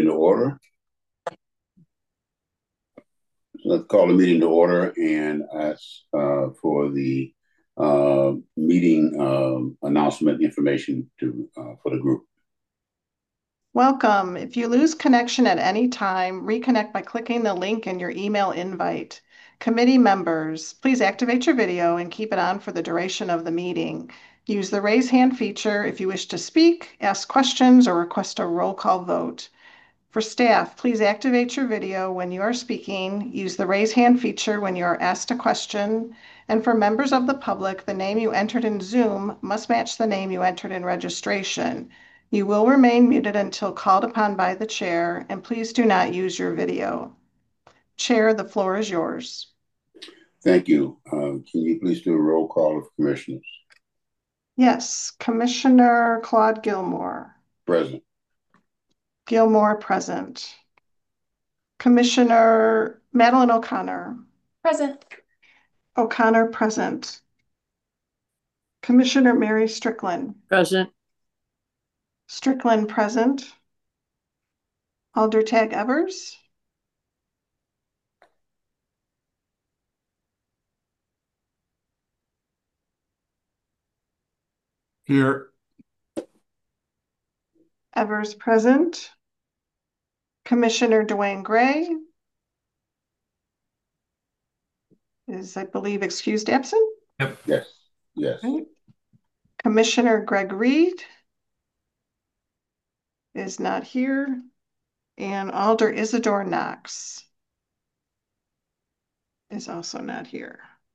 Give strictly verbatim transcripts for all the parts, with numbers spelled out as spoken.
meeting to order. So let's call the meeting to order and ask uh, for the uh, meeting uh, announcement information to uh, for the group. Welcome. If you lose connection at any time, reconnect by clicking the link in your email invite. Committee members, please activate your video and keep it on for the duration of the meeting. Use the raise hand feature if you wish to speak, ask questions, or request a roll call vote. For staff, please activate your video when you are speaking, use the raise hand feature when you are asked a question, and for members of the public, the name you entered in Zoom must match the name you entered in registration. You will remain muted until called upon by the chair, and please do not use your video. Chair, the floor is yours. Thank you. Uh, can you please do a roll call of commissioners? Yes, Commissioner Claude Gilmore. Present. Gilmore present. Commissioner Madeline O'Connor. Present. O'Connor present. Commissioner Mary Strickland. Present. Strickland present. Aldertag Evers. Here. Evers present. Commissioner Dwayne Gray is, I believe, excused absent. Yep. Yes. Yes. Right. Commissioner Greg Reed is not here. And Alder Isidore Knox is also not here.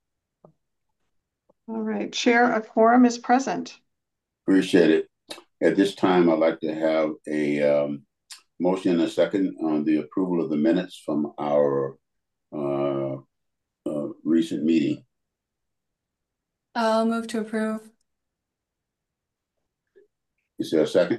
All right, Chair, a quorum is present. Appreciate it. At this time, I'd like to have a um, motion and a second on the approval of the minutes from our uh, uh, recent meeting. I'll move to approve. Is there a second?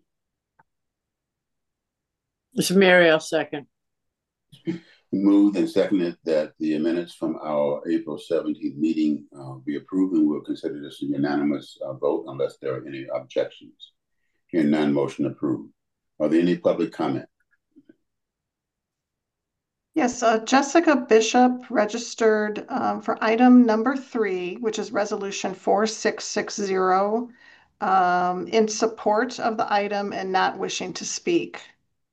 This is Mary, I'll second. Moved and seconded that the minutes from our April seventeenth meeting uh, be approved, and we'll consider this a unanimous uh, vote unless there are any objections. Hearing none, motion approved. Are there any public comment? Yes, uh, Jessica Bishop registered um, for item number three, which is resolution four six six zero, um, in support of the item and not wishing to speak.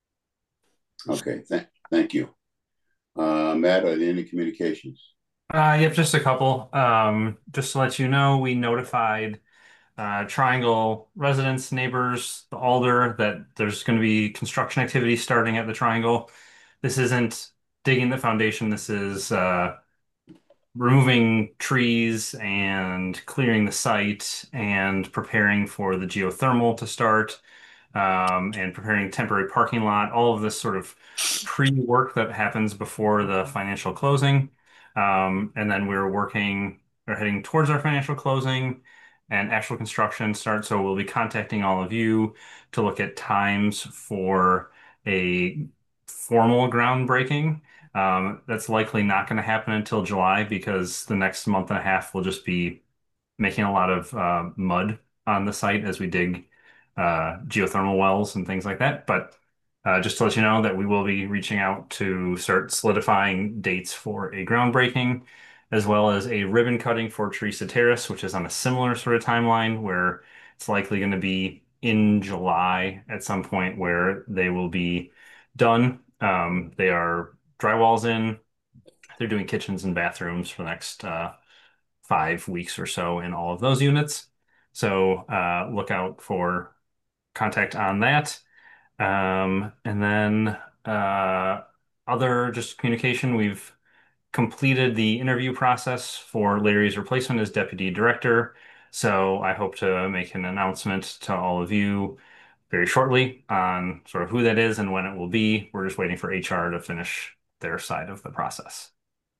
Okay, th thank you. Uh, Matt, are there any communications? Uh, yep, just a couple. Um, just to let you know, we notified uh, Triangle residents, neighbors, the Alder, that there's going to be construction activity starting at the Triangle. This isn't digging the foundation. This is uh, removing trees and clearing the site and preparing for the geothermal to start, um, and preparing temporary parking lot, all of this sort of pre-work that happens before the financial closing. Um, and then we're working, we're heading towards our financial closing and actual construction starts. So we'll be contacting all of you to look at times for a formal groundbreaking. Um, that's likely not going to happen until July because the next month and a half will just be making a lot of uh, mud on the site as we dig uh, geothermal wells and things like that. But uh, just to let you know that we will be reaching out to start solidifying dates for a groundbreaking, as well as a ribbon cutting for Teresa Terrace, which is on a similar sort of timeline where it's likely going to be in July at some point where they will be done. Um, they are drywalls in. They're doing kitchens and bathrooms for the next uh, five weeks or so in all of those units. So uh, look out for contact on that. Um, and then uh, other just communication, we've completed the interview process for Larry's replacement as deputy director. So I hope to make an announcement to all of you very shortly on sort of who that is and when it will be. We're just waiting for H R to finish their side of the process.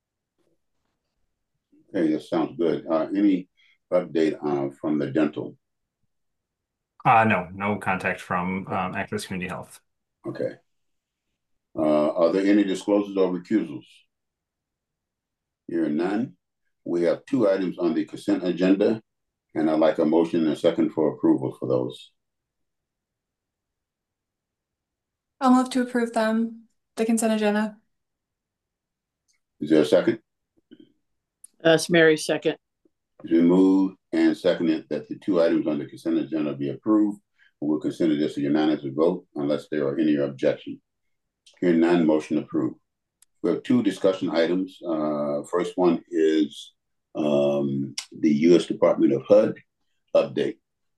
Okay, that sounds good. Uh, any update uh, from the dental? Uh, no, no contact from um, Activist Community Health. Okay. Uh, are there any disclosures or recusals? Here are none. We have two items on the consent agenda, and I'd like a motion and a second for approval for those. I'll move to approve them, the consent agenda. Is there a second? That's Mary, second. It's been moved and seconded that the two items on the consent agenda be approved. We'll consider this a unanimous vote unless there are any objections. Hearing none, motion approved. We have two discussion items. Uh, first one is um, the U S Department of H U D update.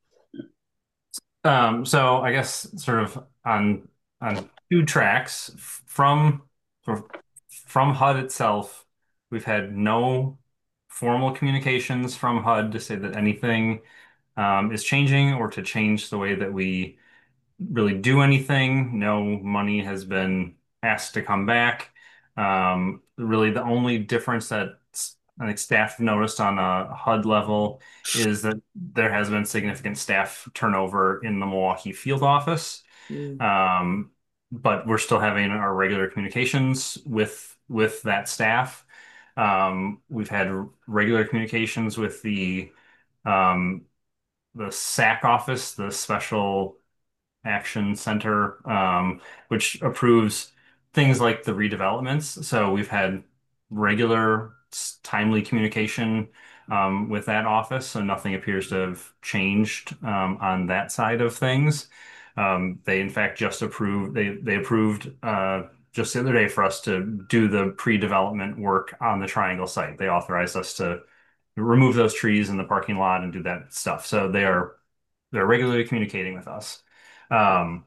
Um, so I guess sort of on on two tracks from sort of from H U D itself, we've had no formal communications from H U D to say that anything um, is changing or to change the way that we really do anything. No money has been asked to come back. Um, really, the only difference that I think staff noticed on a H U D level is that there has been significant staff turnover in the Milwaukee field office. Mm. Um, but we're still having our regular communications with with that staff. Um, we've had regular communications with the um, the S A C office, the Special Action Center, um, which approves things like the redevelopments. So we've had regular, timely communication um, with that office. So nothing appears to have changed um, on that side of things. Um, they, in fact, just approved, they, they approved uh, just the other day for us to do the pre-development work on the Triangle site. They authorized us to remove those trees in the parking lot and do that stuff. So they are they're regularly communicating with us. Um,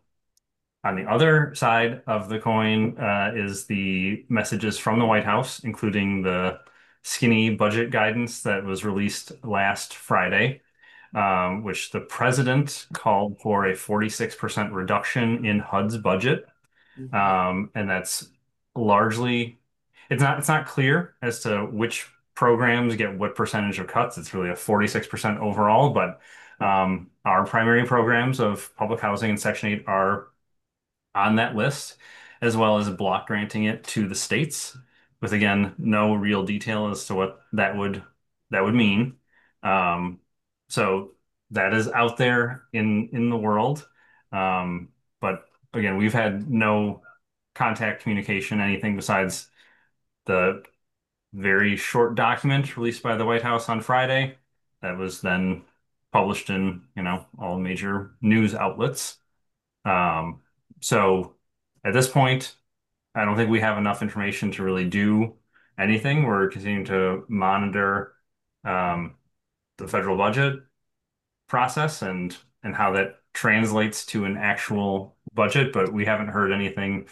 on the other side of the coin uh, is the messages from the White House, including the skinny budget guidance that was released last Friday, um, which the president called for a forty-six percent reduction in H U D's budget. Mhm. Um, and that's largely, it's not, it's not clear as to which programs get what percentage of cuts. It's really a forty-six percent overall, but um, our primary programs of public housing and Section eight are on that list, as well as block granting it to the states, with again no real detail as to what that would that would mean. Um, so that is out there in in the world, um, but again, we've had no contact communication, anything besides the very short document released by the White House on Friday that was then published in, you know, all major news outlets. Um, so at this point, I don't think we have enough information to really do anything. We're continuing to monitor um, the federal budget process and and how that translates to an actual budget, but we haven't heard anything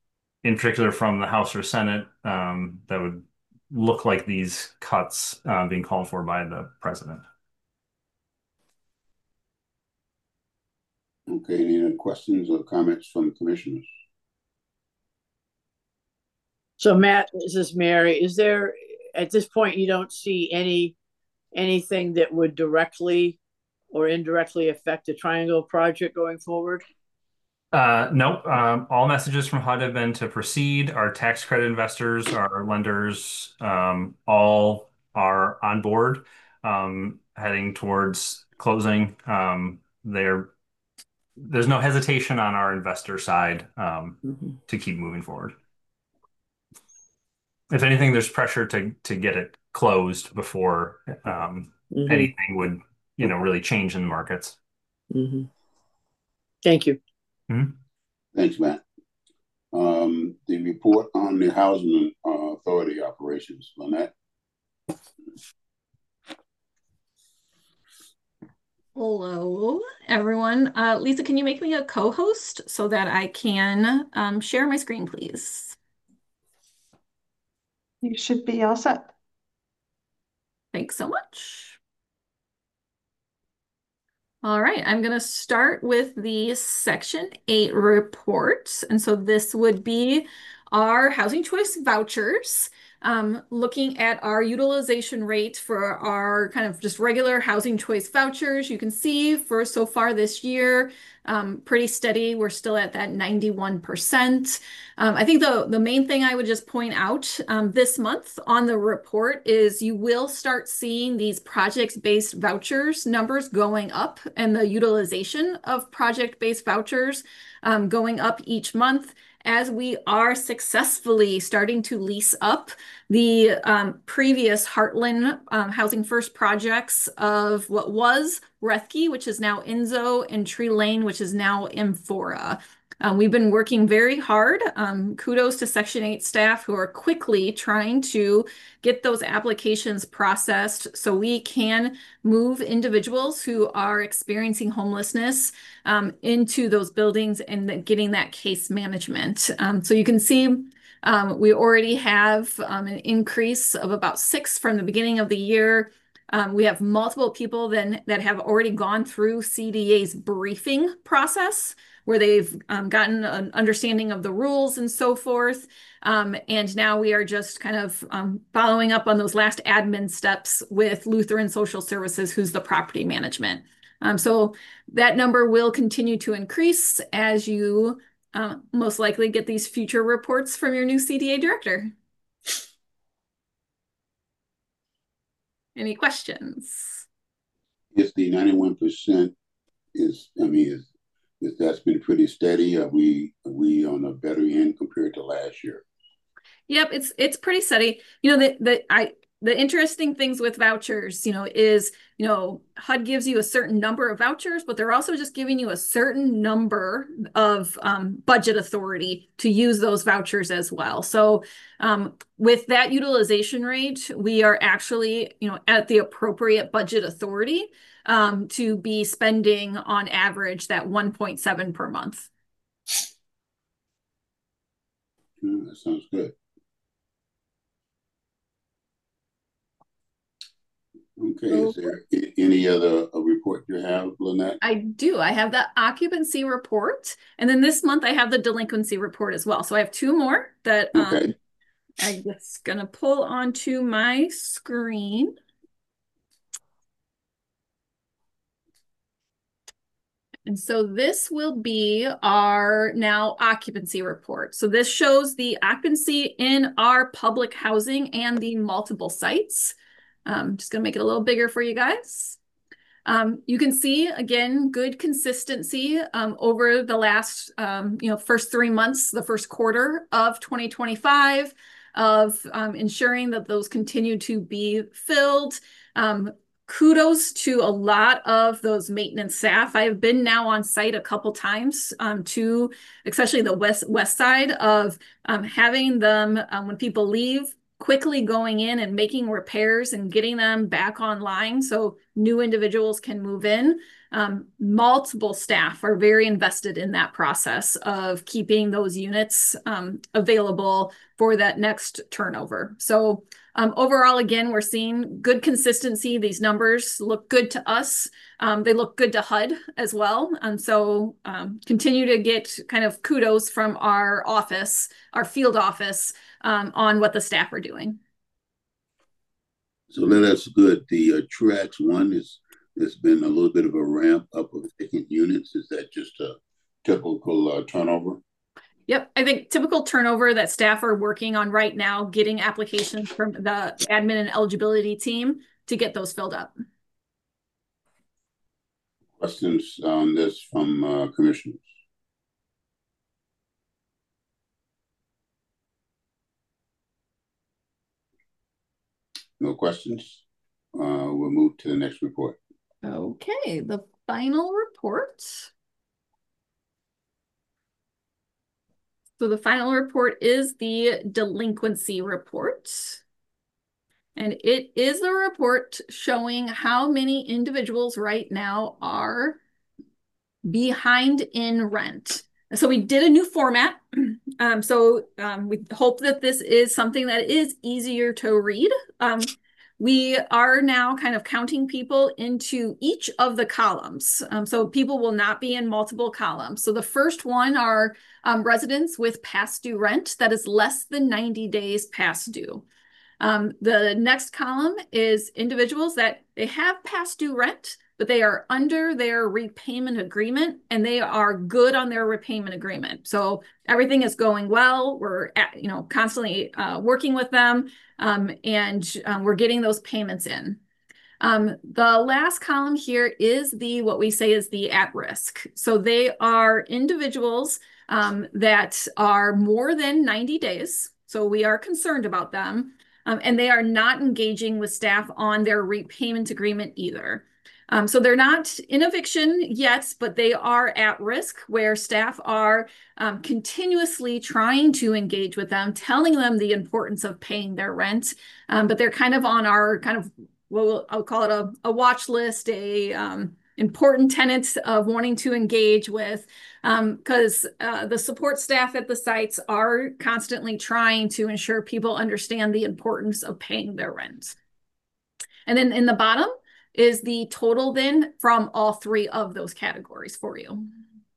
in particular from the House or Senate um, that would look like these cuts uh, being called for by the president. Okay, any other questions or comments from commissioners? So Matt, this is Mary. Is there, at this point, you don't see any, anything that would directly or indirectly affect the Triangle project going forward? Uh, nope. Um, all messages from H U D have been to proceed. Our tax credit investors, our lenders, um, all are on board, um, heading towards closing. Um, there, there's no hesitation on our investor side, um, Mhm. to keep moving forward. If anything, there's pressure to to get it closed before um, Mhm. anything would, you know, really change in the markets. Mhm. Thank you. Mhm. Thanks, Matt. Um, the report on the housing uh, authority operations, Lynette. Hello, everyone. Uh, Lisa, can you make me a co-host so that I can um, share my screen, please? You should be all set. Thanks so much. All right, I'm going to start with the Section eight reports. And so this would be our housing choice vouchers. Um, looking at our utilization rate for our kind of just regular housing choice vouchers, you can see for so far this year, um, pretty steady. We're still at that ninety-one percent. Um, I think the, the main thing I would just point out um, this month on the report is you will start seeing these project-based vouchers numbers going up and the utilization of project-based vouchers um, going up each month, as we are successfully starting to lease up the um, previous Heartland um, Housing First projects of what was Rethke, which is now Enzo, and Tree Lane, which is now Amphora. Um, we've been working very hard. Um, kudos to Section eight staff who are quickly trying to get those applications processed so we can move individuals who are experiencing homelessness um, into those buildings and getting that case management. Um, so you can see um, we already have um, an increase of about six from the beginning of the year. Um, we have multiple people then that have already gone through C D A's briefing process, where they've um, gotten an understanding of the rules and so forth. Um, and now we are just kind of um, following up on those last admin steps with Lutheran Social Services, who's the property management. Um, so that number will continue to increase as you uh, most likely get these future reports from your new C D A director. Any questions? Is the ninety-one percent is, I mean, is, is that's been pretty steady? Are we, are we on a better end compared to last year? Yep, it's it's pretty steady. You know, the the I the interesting things with vouchers, you know, is, you know, H U D gives you a certain number of vouchers, but they're also just giving you a certain number of um, budget authority to use those vouchers as well. So um, with that utilization rate, we are actually, you know, at the appropriate budget authority um, to be spending on average that one point seven per month. Yeah, that sounds good. Okay, is there any other uh, report you have, Lynette? I do. I have the occupancy report, and then this month I have the delinquency report as well. So I have two more that um, Okay. I'm just going to pull onto my screen. And so this will be our now occupancy report. So this shows the occupancy in our public housing and the multiple sites. I'm just going to make it a little bigger for you guys. Um, you can see, again, good consistency um, over the last, um, you know, first three months, the first quarter of twenty twenty-five, of um, ensuring that those continue to be filled. Um, kudos to a lot of those maintenance staff. I have been now on site a couple times um, to, especially the west west side, of um, having them, um, when people leave, quickly going in and making repairs and getting them back online so new individuals can move in. Um, multiple staff are very invested in that process of keeping those units um, available for that next turnover. So um, overall, again, we're seeing good consistency. These numbers look good to us. Um, they look good to H U D as well. And so um, continue to get kind of kudos from our office, our field office, um, on what the staff are doing. So that's good. The uh, Truax one is, there's been a little bit of a ramp up of vacant units. Is that just a typical uh, turnover? Yep, I think typical turnover that staff are working on right now, getting applications from the admin and eligibility team to get those filled up. Questions on this from uh, commissioners? No questions? Uh, we'll move to the next report. Okay, the final report. So the final report is the delinquency report. And it is a report showing how many individuals right now are behind in rent. So we did a new format. Um, so um, we hope that this is something that is easier to read. Um, we are now kind of counting people into each of the columns. Um, so people will not be in multiple columns. So the first one are um, residents with past due rent that is less than ninety days past due. Um, the next column is individuals that they have past due rent, but they are under their repayment agreement and they are good on their repayment agreement. So everything is going well. We're at, you know, constantly uh, working with them, um, and um, we're getting those payments in. Um, the last column here is the, what we say is the at risk. So they are individuals um, that are more than ninety days. So we are concerned about them, um, and they are not engaging with staff on their repayment agreement either. Um, so they're not in eviction yet, but they are at risk where staff are um, continuously trying to engage with them, telling them the importance of paying their rent. Um, but they're kind of on our kind of, well, I'll call it a, a watch list, a um, important tenant of wanting to engage with, because um, uh, the support staff at the sites are constantly trying to ensure people understand the importance of paying their rent. And then in the bottom is the total then from all three of those categories for you.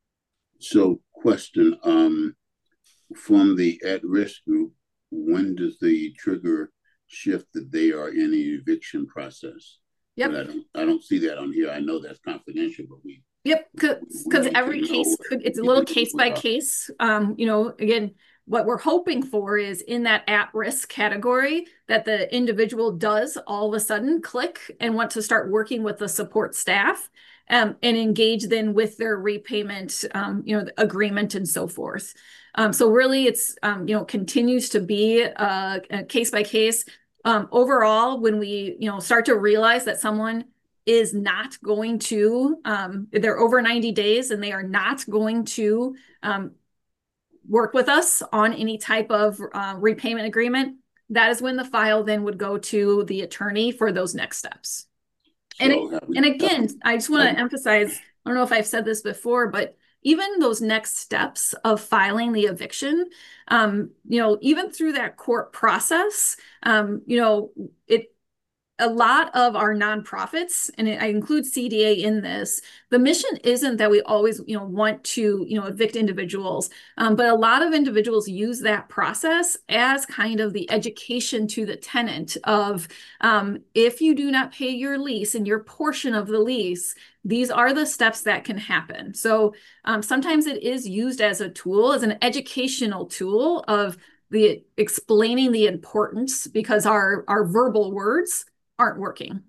So question, um, from the at-risk group, when does the trigger shift that they are in an eviction process? Yep. But I don't, I don't see that on here. I know that's confidential, but we. Yep, because every case, could, it's a little case by case. Um, you know, again, what we're hoping for is in that at-risk category that the individual does all of a sudden click and want to start working with the support staff um, and engage then with their repayment, um, you know, agreement and so forth. Um, so really it's, um, you know, continues to be a, a case by case. Um, overall, when we, you know, start to realize that someone is not going to, um, they're over ninety days and they are not going to um, work with us on any type of uh, repayment agreement, that is when the file then would go to the attorney for those next steps. So and, we, and again, I just want to emphasize, I don't know if I've said this before, but even those next steps of filing the eviction, um, you know, even through that court process, um, you know, it, a lot of our nonprofits, and I include C D A in this, the mission isn't that we always, you know, want to, you know, evict individuals, um, but a lot of individuals use that process as kind of the education to the tenant of, um, if you do not pay your lease and your portion of the lease, these are the steps that can happen. So um, sometimes it is used as a tool, as an educational tool of the explaining the importance, because our, our verbal words aren't working.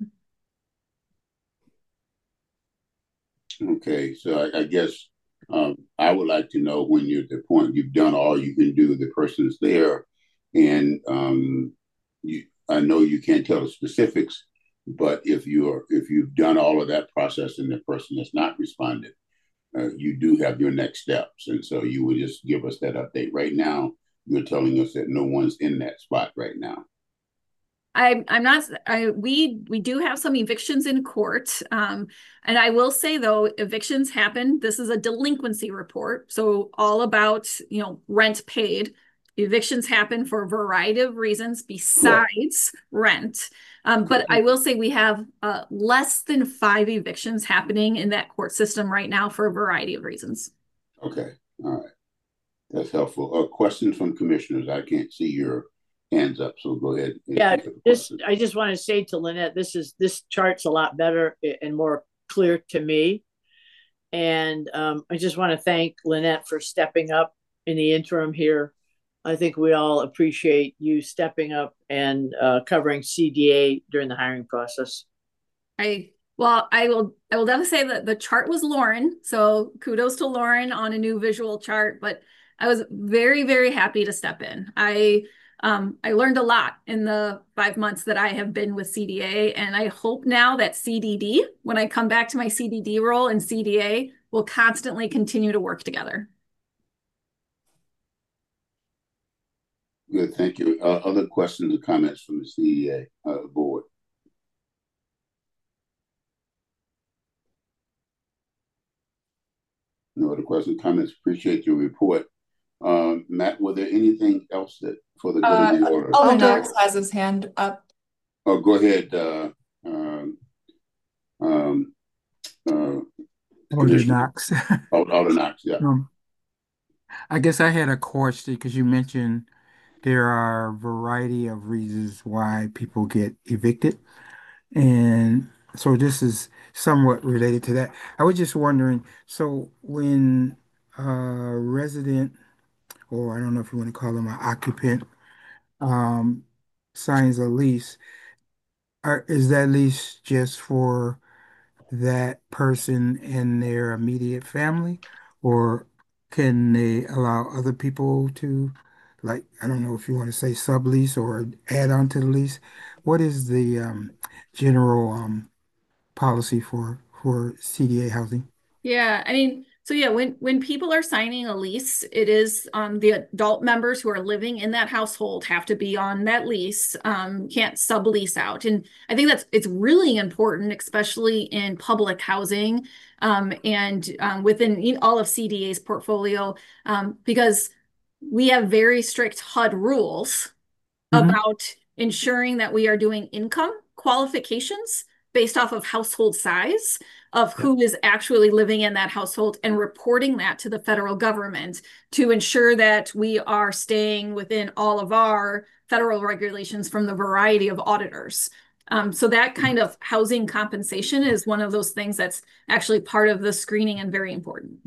Okay, so I, I guess um, I would like to know when you're at the point you've done all you can do, the person's there, and um, you, I know you can't tell the specifics, but if you're if you've done all of that process and the person has not responded, uh, you do have your next steps, and so you would just give us that update. Right now, you're telling us that no one's in that spot right now. I, I'm not, I, we, we do have some evictions in court. Um, and I will say though, evictions happen. This is a delinquency report. So all about, you know, rent paid. Evictions happen for a variety of reasons besides rent. Um, but I will say we have uh, less than five evictions happening in that court system right now for a variety of reasons. Okay. All right. That's helpful. Uh, questions from commissioners. I can't see your hands up, so go ahead. Yeah, this I just want to say to Lynette, this is this chart's a lot better and more clear to me, and um, I just want to thank Lynette for stepping up in the interim here. I think we all appreciate you stepping up and uh, covering C D A during the hiring process. I well, I will I will definitely say that the chart was Lauren, so kudos to Lauren on a new visual chart. But I was very very happy to step in. I. Um, I learned a lot in the five months that I have been with C D A, and I hope now that C D D, when I come back to my C D D role in C D A, will constantly continue to work together. Good, thank you. Uh, other questions or comments from the C D A uh, board? No other questions, comments? Appreciate your report. Um, Matt, were there anything else that for the good uh, of the order? Alder Knox has his hand up. Oh, go ahead. Uh, um, um, uh, Alder Knox. Alder Knox, yeah. Um, I guess I had a question because you mentioned there are a variety of reasons why people get evicted. And so this is somewhat related to that. I was just wondering, so when a resident, or I don't know if you want to call them an occupant, um, signs a lease, are, is that lease just for that person and their immediate family, or can they allow other people to, like, I don't know if you want to say sublease or add on to the lease? What is the um, general um, policy for for C D A housing? Yeah, I mean, so yeah, when when people are signing a lease, it is um the adult members who are living in that household have to be on that lease, um, can't sublease out. And I think that's it's really important, especially in public housing, um, and um, within e- all of C D A's portfolio, um, because we have very strict H U D rules Hmm. about ensuring that we are doing income qualifications based off of household size of Yeah. who is actually living in that household and reporting that to the federal government to ensure that we are staying within all of our federal regulations from the variety of auditors. Um, so that kind of housing compensation is one of those things that's actually part of the screening and very important.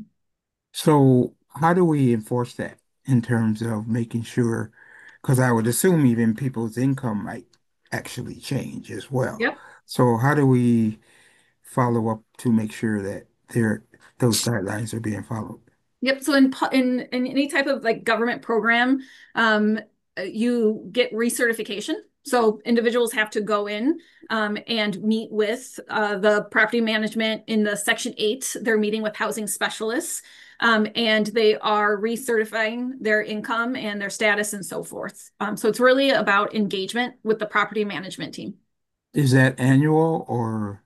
So how do we enforce that in terms of making sure? Because I would assume even people's income might actually change as well. Yep. So how do we follow up to make sure that there those guidelines are being followed? Yep. So in pu- in in any type of like government program, um, uh, you get recertification. So individuals have to go in um, and meet with uh, the property management in the Section eight. They're meeting with housing specialists, um, and they are recertifying their income and their status and so forth. Um, so it's really about engagement with the property management team. Is that annual or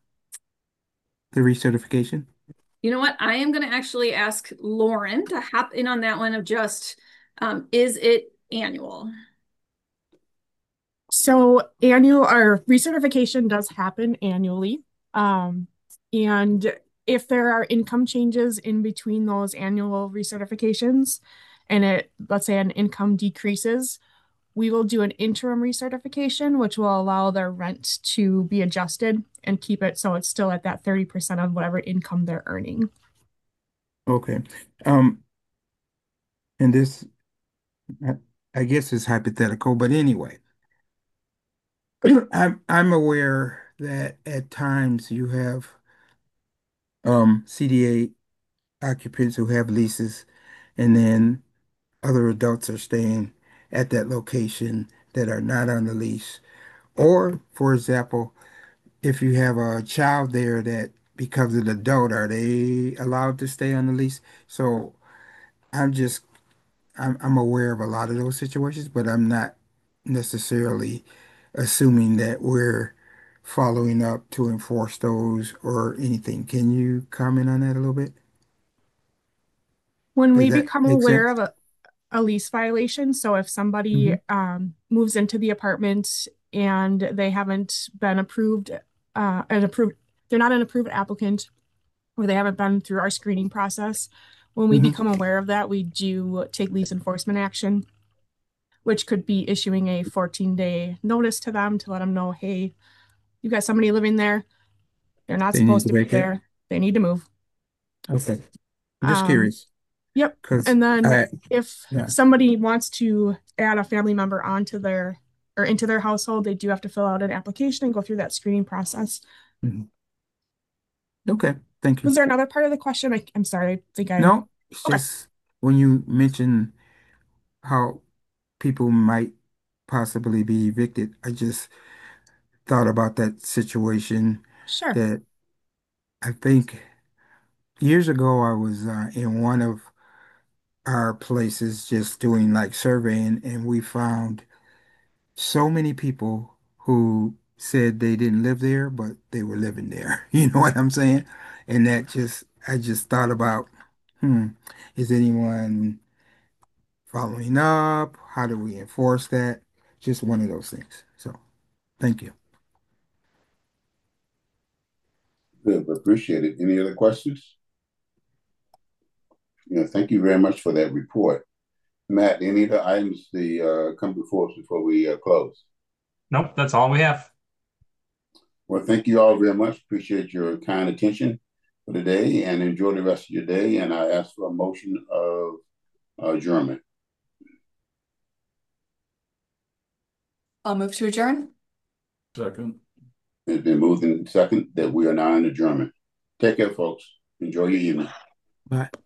the recertification? You know what? I am going to actually ask Lauren to hop in on that one of just, um, is it annual? So annual or recertification does happen annually. Um, and if there are income changes in between those annual recertifications, and it, let's say an income decreases, we will do an interim recertification, which will allow their rent to be adjusted and keep it so it's still at that thirty percent of whatever income they're earning. Okay. Um, and this, I, I guess is hypothetical, but anyway, I'm I'm aware that at times you have um C D A occupants who have leases, and then other adults are staying at that location that are not on the lease. Or, for example, if you have a child there that becomes an adult, are they allowed to stay on the lease? So I'm just I'm I'm aware of a lot of those situations, but I'm not necessarily assuming that we're following up to enforce those or anything. Can you comment on that a little bit? When Does we that become make aware sense? of a, a lease violation, so if somebody Hmm. um, moves into the apartment and they haven't been approved, uh, an approved, they're not an approved applicant, or they haven't been through our screening process, when we Hmm. become aware of that, we do take lease enforcement action, which could be issuing a fourteen day notice to them to let them know, hey, you got somebody living there. They're not They need supposed to to be vacate. there. They need to move. Okay. I'm just Um, curious Yep. because And then I, if yeah. somebody wants to add a family member onto their or into their household, they do have to fill out an application and go through that screening process. Mhm. Okay. Thank you. Was there another part of the question? I, I'm sorry. I think I. No, it's Okay. just when you mention how people might possibly be evicted, I just thought about that situation Sure. that I think years ago I was uh, in one of our places just doing like surveying, and we found so many people who said they didn't live there, but they were living there. You know what I'm saying? And that just, I just thought about, hmm, is anyone following up? How do we enforce that? Just one of those things. So thank you. Good, appreciate it. Any other questions? Yeah, thank you very much for that report. Matt, any other items the uh, come before us before we uh, close? Nope, that's all we have. Well, thank you all very much. Appreciate your kind attention for today, and enjoy the rest of your day. And I ask for a motion of adjournment. I'll move to adjourn. Second. It's been moved in second that we are now in adjournment. Take care, folks. Enjoy your evening. Bye.